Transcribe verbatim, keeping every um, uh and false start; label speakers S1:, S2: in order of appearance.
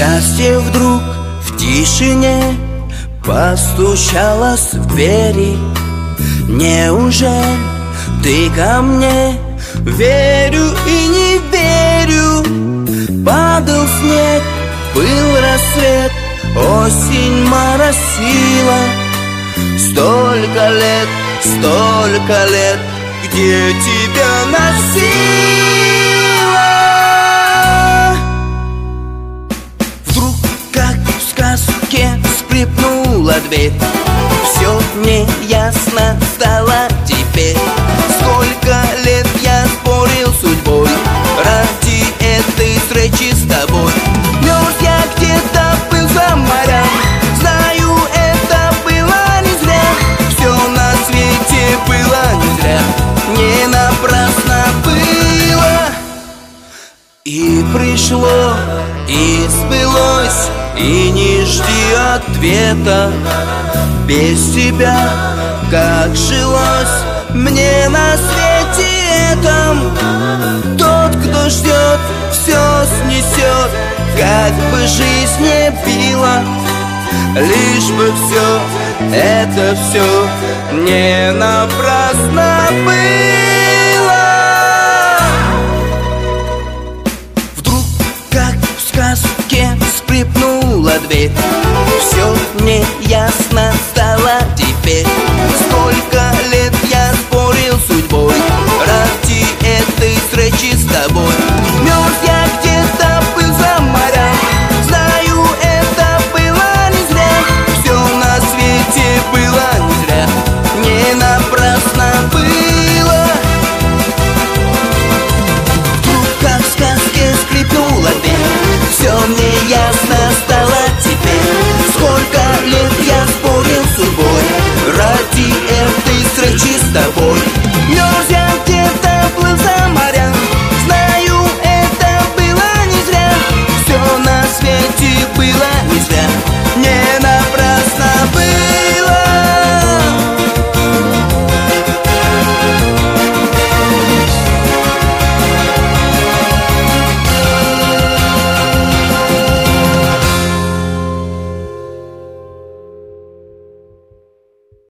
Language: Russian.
S1: Счастье вдруг в тишине постучалось в двери. Неужели ты ко мне? Верю и не верю. Падал снег, был рассвет, осень моросила. Столько лет, столько лет, где тебя носила? Вдруг, как в сказке, скрипнула дверь. Все мне ясно стало теперь. Сколько лет я спорил с судьбой ради этой встречи с тобой. Мерз я где-то, был за морем. Знаю, это было не зря. Все на свете было не зря. Не напрасно было. И пришло, и сбылось, и не жди ответа. Без тебя как жилось мне на свете этом. Тот, кто ждет, все снесет, как бы жизнь не била. Лишь бы все, это все не напрасно было. Вдруг, как в сказке, скрипнула дверь. Все мне ясно стало теперь. Сколько лет я спорил с судьбой ради этой встречи с тобой.